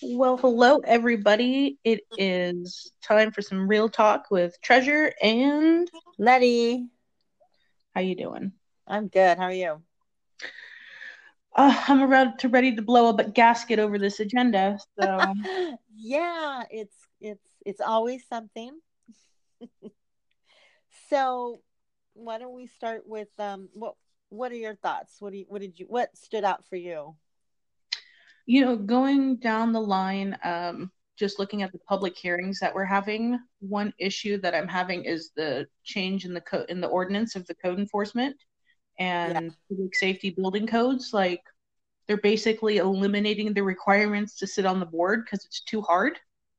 Well, hello everybody. It is time for some real talk with Treasure and Letty, how you doing? I'm good. How are you? I'm about to ready to blow up a gasket over this agenda. So, Yeah, it's always something. So, why don't we start with what are your thoughts? What stood out for you? going down the line, just looking at the public hearings that we're having, one issue that I'm having is the change in the code in the ordinance of the code enforcement Yeah. and public safety building codes. Like they're basically eliminating the requirements to sit on the board because it's too hard.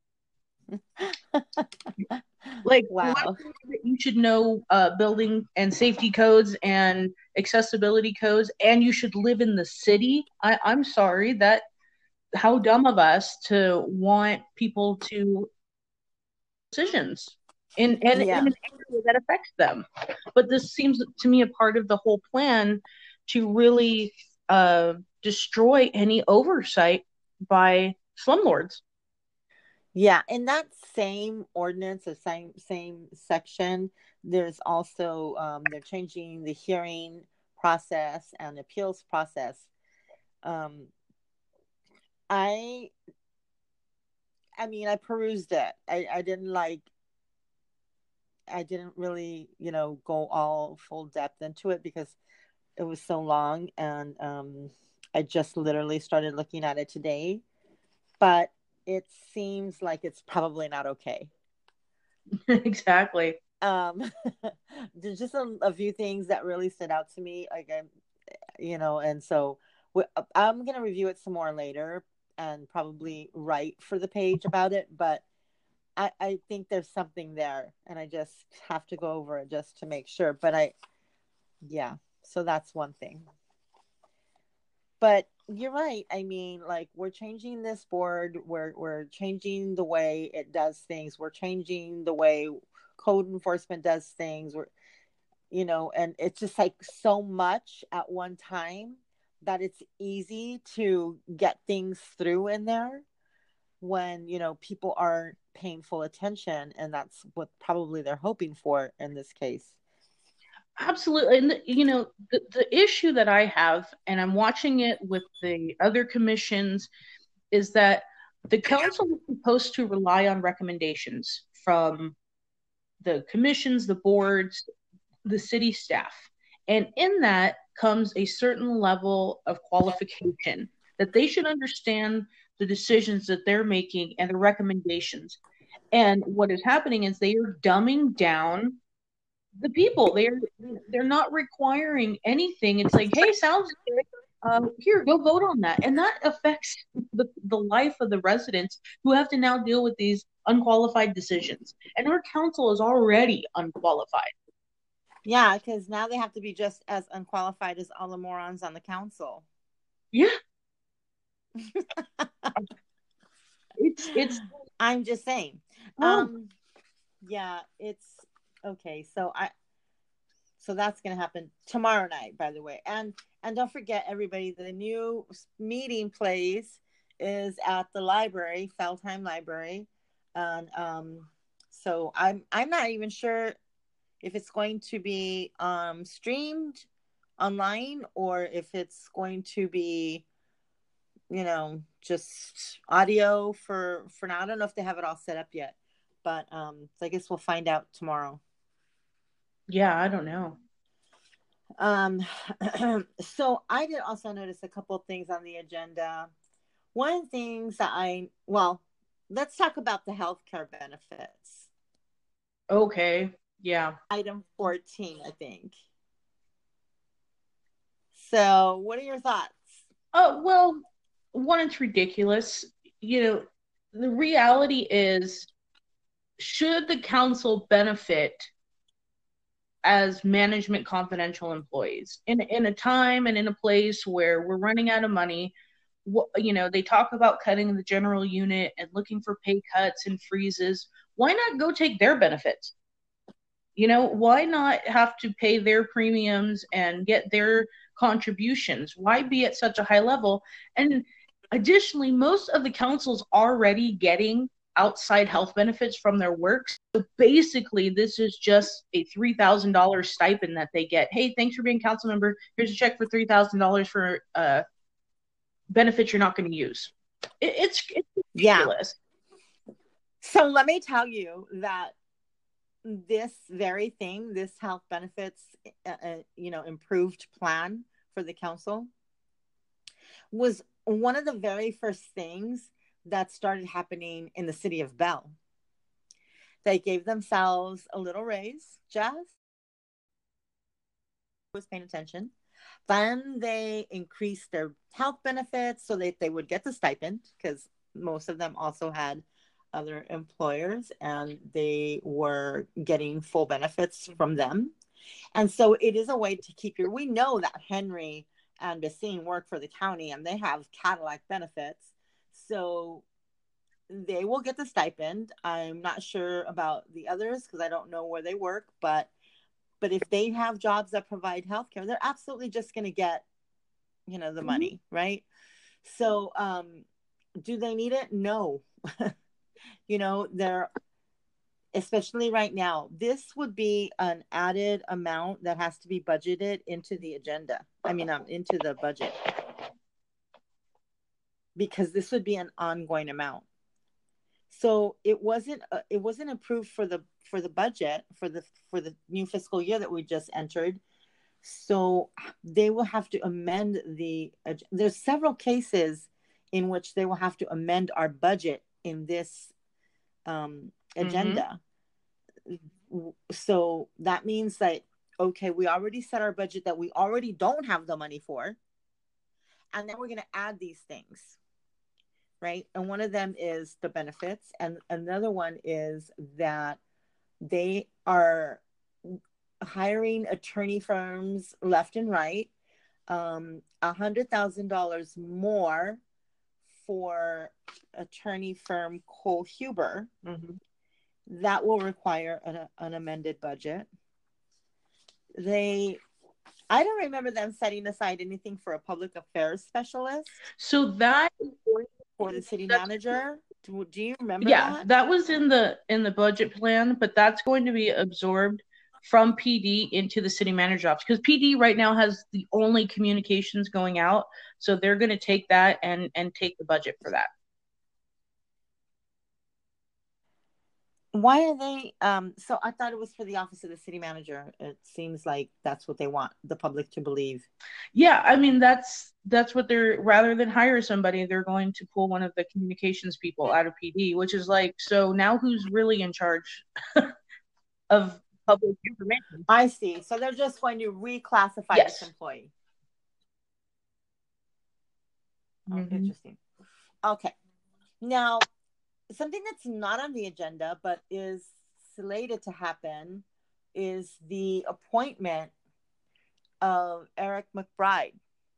Like one Wow. thing that you should know building and safety codes and accessibility codes, and you should live in the city. I'm sorry that how dumb of us to want people to decisions in Yeah. an area that affects them. But this seems to me a part of the whole plan to really destroy any oversight by slumlords. Yeah, in that same ordinance, the same section, there's also they're changing the hearing process and appeals process. Um, I I mean, I perused it. I didn't really, go all full depth into it because it was so long, and I just literally started looking at it today. But it seems like it's probably not okay. Exactly. Um, there's just a few things that really stood out to me, and so I'm gonna review it some more later and probably write for the page about it. But I think there's something there, and I just have to go over it just to make sure. Yeah, so that's one thing. But you're right. I mean, like we're changing this board. We're changing the way it does things. We're changing the way code enforcement does things. And it's just like so much at one time that it's easy to get things through in there when people aren't paying full attention, and that's what probably they're hoping for in this case. Absolutely. And the issue that I have, and I'm watching it with the other commissions, is that the council is supposed to rely on recommendations from the commissions, the boards, the city staff. And in that comes a certain level of qualification that they should understand the decisions that they're making and the recommendations. And what is happening is they are dumbing down the people. They're not requiring anything. It's like, hey, sounds good. Here, go vote on that, and that affects the life of the residents who have to now deal with these unqualified decisions. And our council is already unqualified. Yeah, because now they have to be just as unqualified as all the morons on the council. Yeah, it's I'm just saying. oh Yeah, it's okay. So that's gonna happen tomorrow night, by the way. And don't forget, everybody, the new meeting place is at the library, Feldheim Library, and so I'm not even sure if it's going to be streamed online or if it's going to be just audio for now. I don't know if they have it all set up yet, but so I guess we'll find out tomorrow. yeah, I don't know. Um, so I did also notice a couple of things on the agenda. One of the things that let's talk about the healthcare benefits. Okay, yeah. Item 14, I think. So, what are your thoughts? Oh well, one, it's ridiculous. You know, the reality is, should the council benefit as management confidential employees in a time and in a place where we're running out of money? They talk about cutting the general unit and looking for pay cuts and freezes. Why not go take their benefits? Why not have to pay their premiums and get their contributions? Why be at such a high level? And Additionally, most of the council's already getting outside health benefits from their work. So basically, this is just a $3,000 stipend that they get. Hey, thanks for being a council member. Here's a check for $3,000 for benefits you're not going to use. It's ridiculous. Yeah. So let me tell you that this very thing, this health benefits, improved plan for the council, was one of the very first things that started happening in the city of Bell. They gave themselves a little raise, just was paying attention. Then they increased their health benefits so that they would get the stipend, because most of them also had other employers and they were getting full benefits from them. And so it is a way to keep we know that Henry and Basine work for the county and they have Cadillac benefits. So they will get the stipend. I'm not sure about the others because I don't know where they work, but if they have jobs that provide healthcare, they're absolutely just going to get, the money, right? So do they need it? No. They're, especially right now, this would be an added amount that has to be budgeted into the agenda. Into the budget, because this would be an ongoing amount. So it wasn't approved for the budget for the new fiscal year that we just entered. So they will have to amend there's several cases in which they will have to amend our budget in this agenda. Mm-hmm. So that means that, okay, we already set our budget that we already don't have the money for, and then we're going to add these things, right? And one of them is the benefits, and another one is that they are hiring attorney firms left and right, $100,000 more for attorney firm Cole Huber. Mm-hmm. That will require an amended budget. I don't remember them setting aside anything for a public affairs specialist. So that for the city manager. Do you remember that? That was in the budget plan, but that's going to be absorbed from PD into the city manager's office, because PD right now has the only communications going out. So they're going to take that and take the budget for that. Why are they so I thought it was for the office of the city manager. It seems like that's what they want the public to believe. Yeah, that's what they're, rather than hire somebody, they're going to pull one of the communications people out of PD, which is like, so now who's really in charge of public information? I see. So they're just going to reclassify this employee. Mm-hmm. Interesting. Okay. Now, something that's not on the agenda but is slated to happen is the appointment of Eric McBride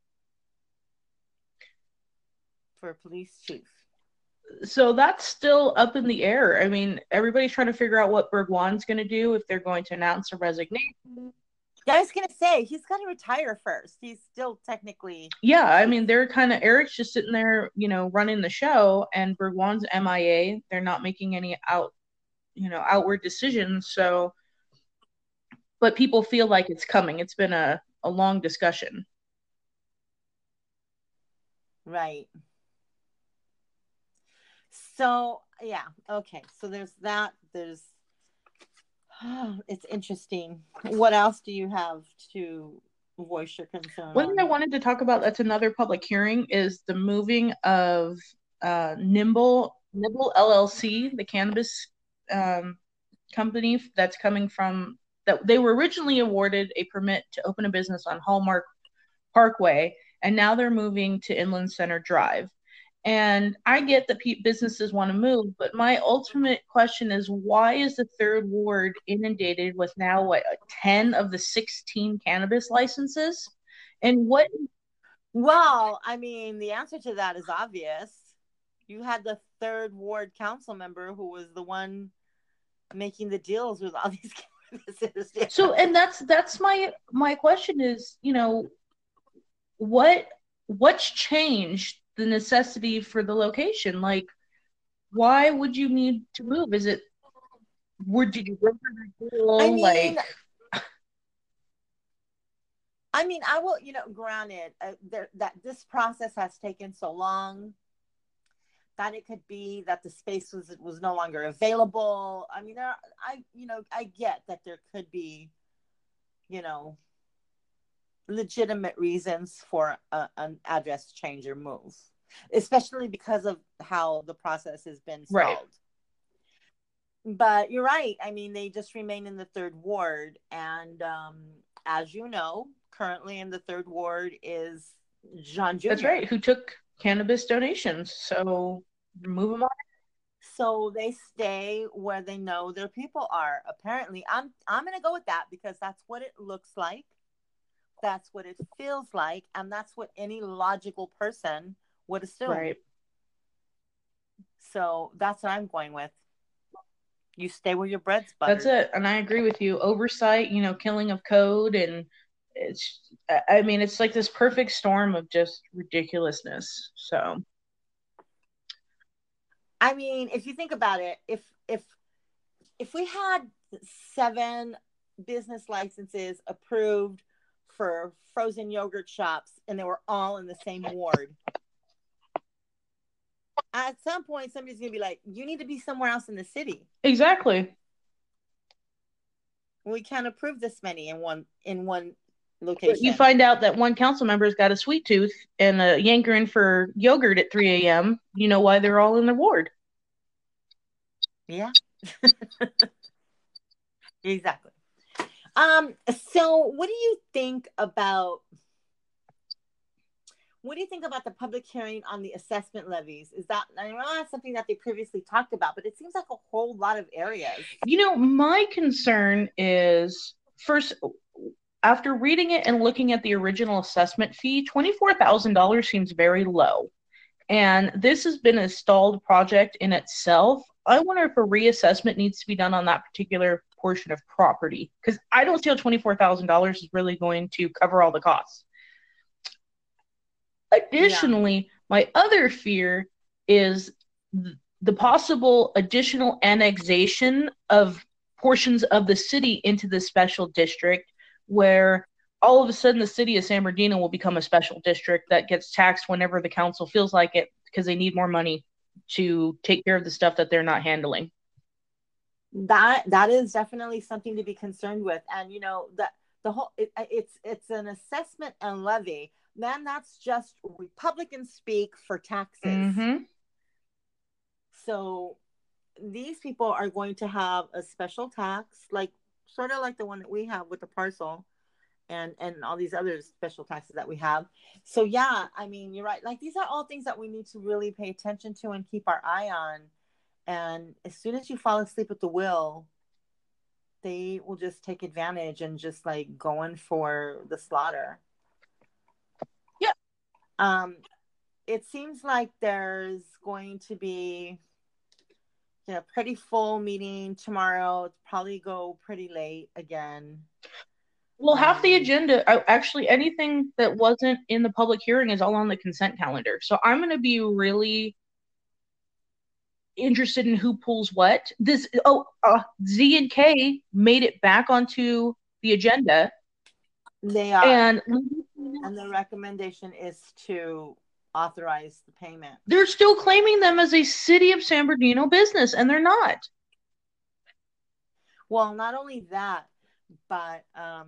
for police chief. So that's still up in the air. I mean, everybody's trying to figure out what Bergwan's going to do, if they're going to announce a resignation. Yeah, I was going to say, he's got to retire first. He's still technically... Yeah, I mean, they're kind of... Eric's just sitting there, running the show, and Bergwan's MIA. They're not making any outward decisions, so... But people feel like it's coming. It's been a long discussion. Right. So, yeah, okay. So there's that. It's interesting. What else do you have to voice your concern? One thing I wanted to talk about that's another public hearing is the moving of Nibble LLC, the cannabis company that's coming from, that they were originally awarded a permit to open a business on Hallmark Parkway, and now they're moving to Inland Center Drive. And I get that businesses want to move, but my ultimate question is, why is the third ward inundated with now 10 of the 16 cannabis licenses? And what? Well, I mean, the answer to that is obvious. You had the third ward council member who was the one making the deals with all these cannabis. So, and that's my question is, what's changed the necessity for the location. Like, why would you need to move? Is it, did you go for the I deal? mean, Like, I will, granted, that this process has taken so long that it could be that the space was no longer available. I mean, I get that there could be, you know, legitimate reasons for an address change or move, especially because of how the process has been right. stalled. But you're right. I mean, they just remain in the third ward. And as you know, currently in the third ward is John That's Jr. right. Who took cannabis donations. So move them on. So they stay where they know their people are. Apparently, I'm going to go with that because that's what it looks like. That's what it feels like, and that's what any logical person would assume. Right. So that's what I'm going with. You stay where your bread's buttered. That's it. And I agree with you. Oversight, killing of code, and I mean, it's like this perfect storm of just ridiculousness. So, I mean, if you think about it, if we had 7 business licenses approved for frozen yogurt shops and they were all in the same ward, at some point somebody's gonna be like, you need to be somewhere else in the city. exactly. We can't approve this many in one location. But you find out that one council member's got a sweet tooth and a yankering for yogurt at 3 a.m. You know why they're all in the ward. Yeah. Exactly. So what do you think about the public hearing on the assessment levies? Is that, I know that's something that they previously talked about, but it seems like a whole lot of areas. My concern is, first, after reading it and looking at the original assessment fee, $24,000 seems very low. And this has been a stalled project in itself. I wonder if a reassessment needs to be done on that particular portion of property, because I don't see how $24,000 is really going to cover all the costs. Additionally, my other fear is the possible additional annexation of portions of the city into the special district, where all of a sudden the city of San Bernardino will become a special district that gets taxed whenever the council feels like it, because they need more money to take care of the stuff that they're not handling. That is definitely something to be concerned with. And that the whole it's an assessment and levy. Then that's just Republican speak for taxes. Mm-hmm. So these people are going to have a special tax, like sort of like the one that we have with the parcel and all these other special taxes that we have. So yeah, I mean, you're right. Like, these are all things that we need to really pay attention to and keep our eye on. And as soon as you fall asleep at the wheel, they will just take advantage and just like going for the slaughter. Yeah. It seems like there's going to be pretty full meeting tomorrow. It's probably go pretty late again. Well, half the agenda, actually, anything that wasn't in the public hearing is all on the consent calendar. So I'm going to be really interested in who pulls what. Z and K made it back onto the agenda. They are. And the recommendation is to authorize the payment. They're still claiming them as a City of San Bernardino business, and they're not. Well, not only that, but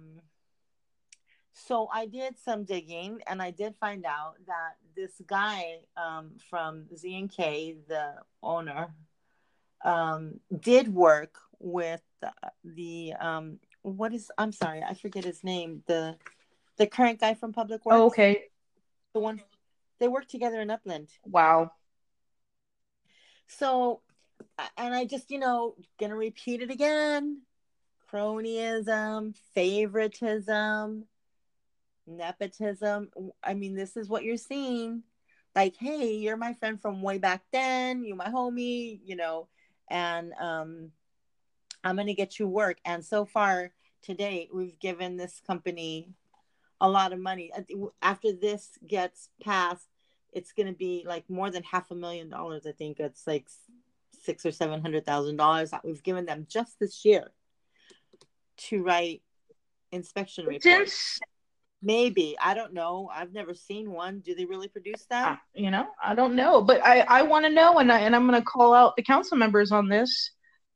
so I did some digging, and I did find out that this guy from Z&K, the owner, did work with the I'm sorry, I forget his name, the current guy from Public Works. Oh, okay. The one, they work together in Upland. Wow. So, and I just, gonna repeat it again. Cronyism, favoritism, nepotism. I mean, this is what you're seeing. Like, hey, you're my friend from way back then. You're my homie, and I'm going to get you work. And so far today, we've given this company a lot of money. After this gets passed, it's going to be like more than $500,000. I think it's like $600,000 or $700,000 that we've given them just this year to write inspection reports. Maybe, I don't know. I've never seen one. Do they really produce them? I don't know, but I want to know, and I'm going to call out the council members on this.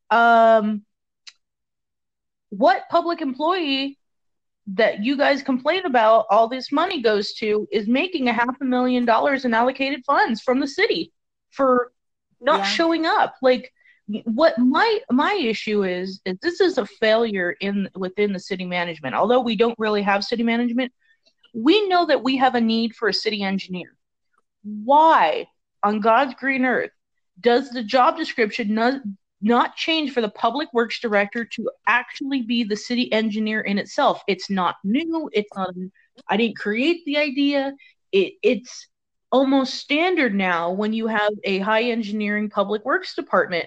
What public employee that you guys complain about all this money goes to is making $500,000 in allocated funds from the city for not showing up? Like, what my issue is this is a failure within the city management. Although we don't really have city management, we know that we have a need for a city engineer. Why on God's green earth does the job description not change for the public works director to actually be the city engineer in itself? It's not new. It's not. I didn't create the idea. It's almost standard now when you have a high engineering public works department.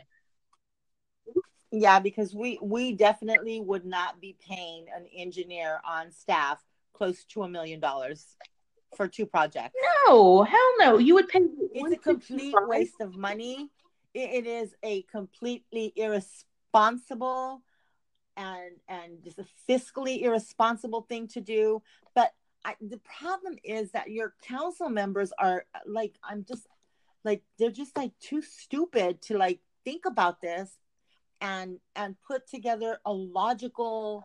Yeah, because we definitely would not be paying an engineer on staff close to $1 million for 2 projects. No, hell no. You would pay. It's a complete waste of money. It is a completely irresponsible and just a fiscally irresponsible thing to do. But the problem is that your council members are like, they're just like too stupid to like think about this and put together a logical,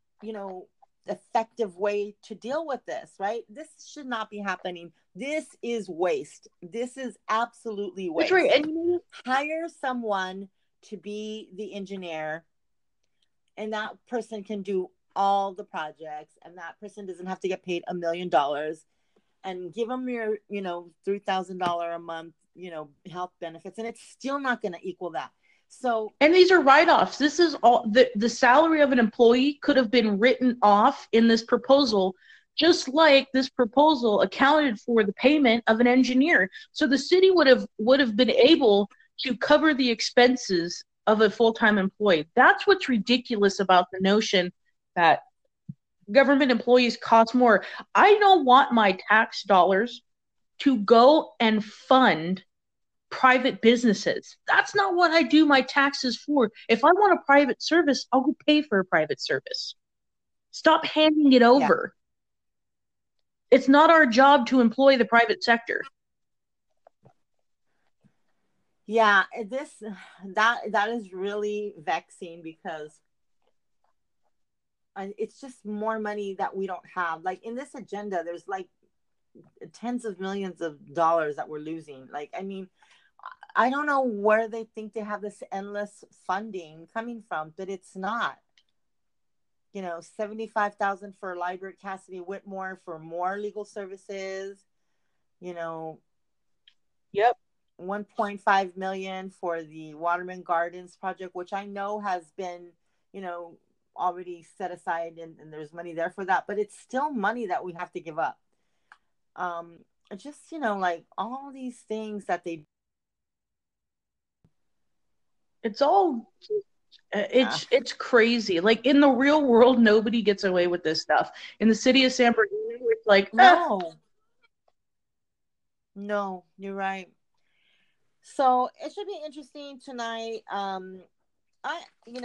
effective way to deal with this, right? This should not be happening. This is waste. This is absolutely waste. That's right. And hire someone to be the engineer, and that person can do all the projects, and that person doesn't have to get paid $1 million, and give them your, $3,000 a month, health benefits, and it's still not going to equal that. So, and these are write-offs. This is all the salary of an employee could have been written off in this proposal, just like this proposal accounted for the payment of an engineer. So the city would have been able to cover the expenses of a full-time employee. That's what's ridiculous about the notion that government employees cost more. I don't want my tax dollars to go and fund private businesses. That's not what I do my taxes for. If I want a private service, I'll go pay for a private service. Stop handing it over. Yeah. It's not our job to employ the private sector. Yeah, that is really vexing, because it's just more money that we don't have. Like in this agenda, there's like tens of millions of dollars that we're losing. Like, I mean, I don't know where they think they have this endless funding coming from, but it's not. $75,000 for Library Cassidy Whitmore for more legal services. Yep. $1.5 million for the Waterman Gardens project, which I know has been, already set aside, and there's money there for that, but it's still money that we have to give up. Just, like all these things that they. It's all, it's crazy. Like in the real world, nobody gets away with this stuff. In the city of San Bernardino, it's like, no, you're right. So it should be interesting tonight. I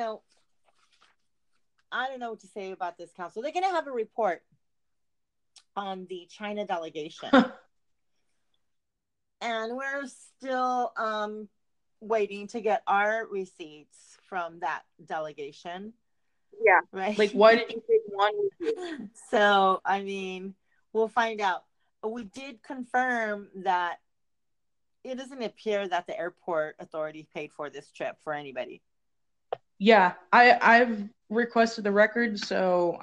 don't know what to say about this council. They're going to have a report on the China delegation. And we're still waiting to get our receipts from that delegation. Yeah. Right. Like, why did you take one with you? So, I mean, we'll find out. We did confirm that it doesn't appear that the airport authority paid for this trip for anybody. Yeah, I've requested the record, so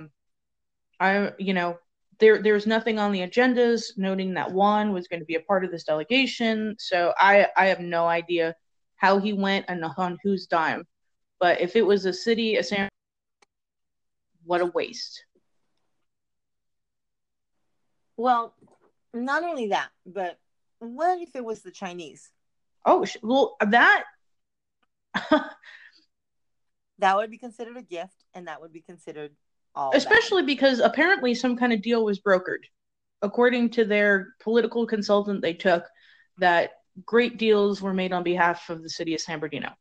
there's nothing on the agendas noting that Juan was going to be a part of this delegation. So I have no idea how he went and on whose dime. But if it was a city, what a waste. Well, not only that, but what if it was the Chinese? Oh, well, that that would be considered a gift, and that would be considered all especially bad. Because apparently some kind of deal was brokered. according to their political consultant they took, that great deals were made on behalf of the city of San Bernardino.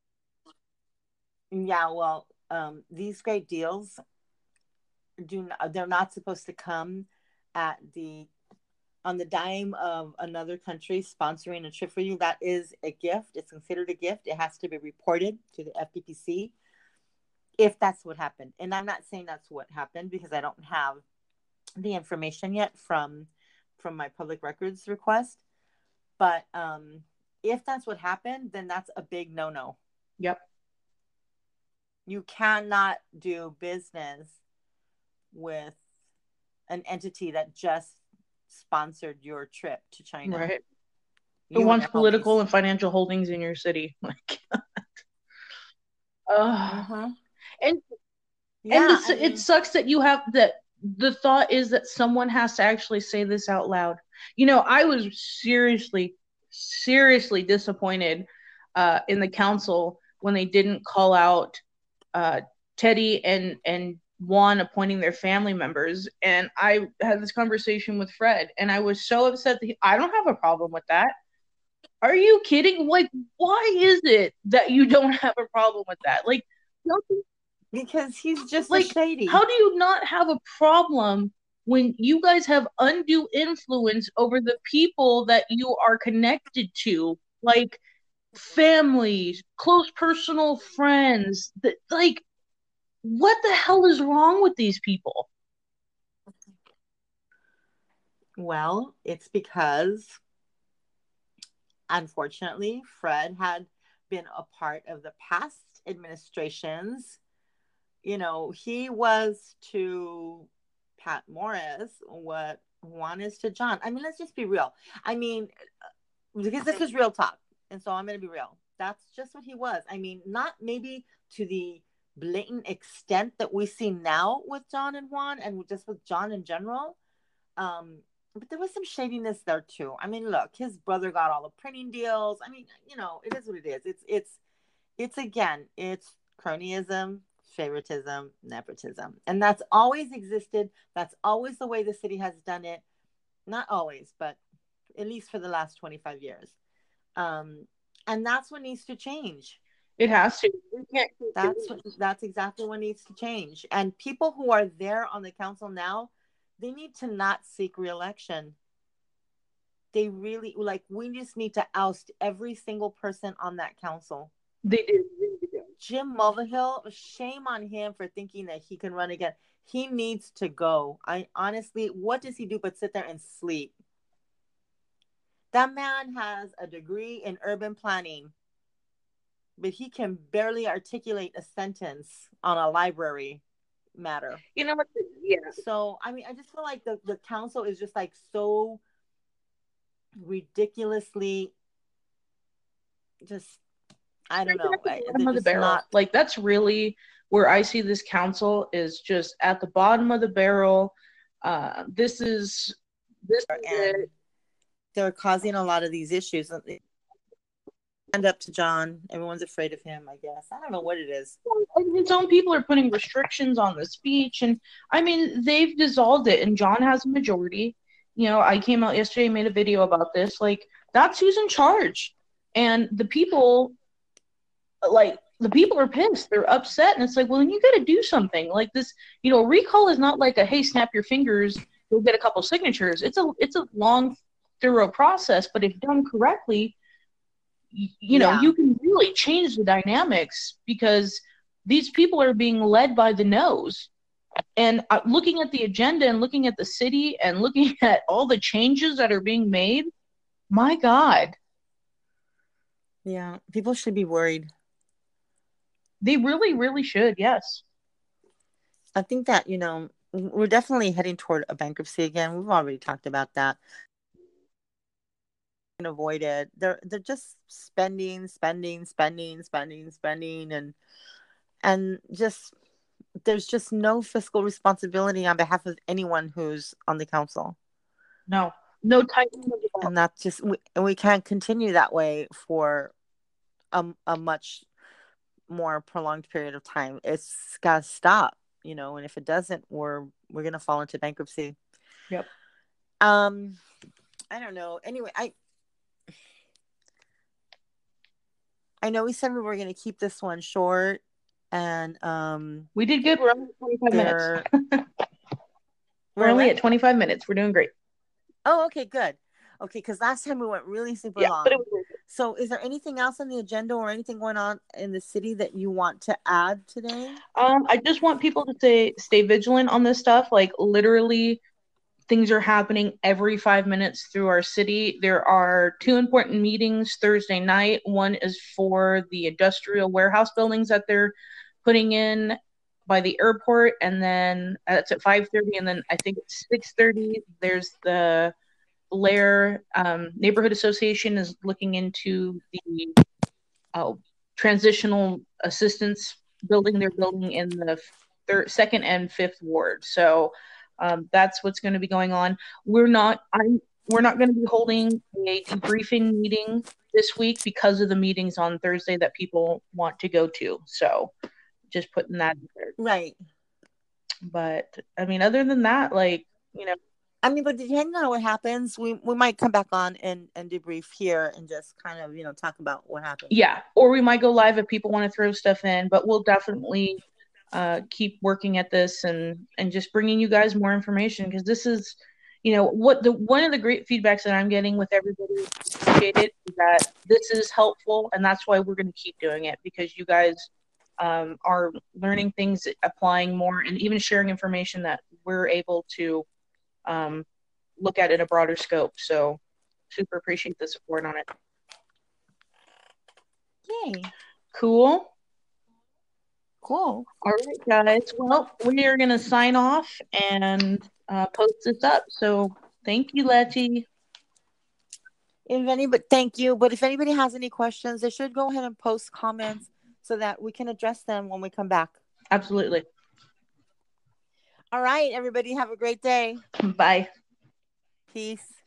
Yeah, well, these great deals they're not supposed to come at the on the dime of another country sponsoring a trip for you. That is a gift. It's considered a gift. It has to be reported to the FPPC if that's what happened. And I'm not saying that's what happened because I don't have the information yet from my public records request. But if that's what happened, then that's a big no-no. Yep. You cannot do business with an entity that just sponsored your trip to China. Right. Who wants political and financial holdings in your city? Like, and yeah, it sucks that you have that. The thought is that someone has to actually say this out loud. You know, I was seriously disappointed in the council when they didn't call out Teddy and Juan appointing their family members. And I had this conversation with Fred, and I was so upset that I don't have a problem with that. Are you kidding? Like, why is it that you don't have a problem with that? Like, because he's just like shady. How do you not have a problem when you guys have undue influence over the people that you are connected to, like families, close personal friends? That, like, what the hell is wrong with these people? Well, it's because, unfortunately, Fred had been a part of the past administrations. You know, he was to Pat Morris what Juan is to John. I mean, let's just be real. I mean, because this is real talk. And so I'm going to be real. That's just what he was. I mean, not maybe to the blatant extent that we see now with John and Juan and just with John in general. But there was some shadiness there too. I mean, look, his brother got all the printing deals. I mean, you know, it is what it is. It's again, it's cronyism, favoritism, nepotism. And that's always existed. That's always the way the city has done it. Not always, but at least for the last 25 years. And that's what needs to change. It has to. That's exactly what needs to change. And people who are there on the council now, they need to not seek re-election. They really, like, we just need to oust every single person on that council. They do. Jim Mulvihill, shame on him for thinking that he can run again. He needs to go. I honestly, what does he do but sit there and sleep? That man has a degree in urban planning, but he can barely articulate a sentence on a library matter. You know what? Yeah. So, I mean, I just feel like the council is just like so ridiculously just, I don't know. Bottom of the barrel. Like, that's really where I see this council is just at the bottom of the barrel. This is they're causing a lot of these issues. Stand up to John. Everyone's afraid of him, I guess. I don't know what it is. His own people are putting restrictions on the speech. And, I mean, they've dissolved it. And John has a majority. You know, I came out yesterday and made a video about this. Like, that's who's in charge. And the people, like, the people are pissed. They're upset. And it's like, well, then you got to do something. Like this, you know, recall is not like a, hey, snap your fingers, you'll get a couple signatures. It's a long, thorough process. But if done correctly, you know, you can really change the dynamics because these people are being led by the nose. And looking at the agenda and looking at the city and looking at all the changes that are being made, my God. Yeah, people should be worried. They really, really should, yes. I think that, you know, we're definitely heading toward a bankruptcy again. We've already talked about that. Avoid it. They're just spending and just there's just no fiscal responsibility on behalf of anyone who's on the council. No tightening of the belt. And that's just we can't continue that way for a much more prolonged period of time. It's gotta stop, you know, and if it doesn't, we're gonna fall into bankruptcy. Yep. I don't know. Anyway, I know we said we were going to keep this one short, and we did good. We're only at 25 minutes. We're only at 25 minutes. We're doing great. Oh, okay, good. Okay, because last time we went really super long. But it was so is there anything else on the agenda or anything going on in the city that you want to add today? I just want people to stay vigilant on this stuff. Like literally, things are happening every 5 minutes through our city. There are 2 important meetings Thursday night. One is for the industrial warehouse buildings that they're putting in by the airport, and then it's at 5:30, and then I think it's 6:30. There's the Lair Neighborhood Association is looking into the transitional assistance building they're building in the second and fifth ward. So that's what's going to be going on. We're not going to be holding a debriefing meeting this week because of the meetings on Thursday that people want to go to. So just putting that in there. Right. But I mean, other than that, like, you know, I mean, but depending on what happens, we might come back on and debrief here and just kind of, you know, talk about what happened. Yeah. Or we might go live if people want to throw stuff in, but we'll definitely keep working at this and just bringing you guys more information, because this is, you know, one of the great feedbacks that I'm getting with everybody, appreciate it, is that this is helpful, and that's why we're going to keep doing it, because you guys are learning things, applying more, and even sharing information that we're able to look at in a broader scope. So super appreciate the support on it. Yay. Cool. All right, guys. Well, we are going to sign off and post this up. So thank you, Letty. Thank you. But if anybody has any questions, they should go ahead and post comments so that we can address them when we come back. Absolutely. All right, everybody. Have a great day. Bye. Peace.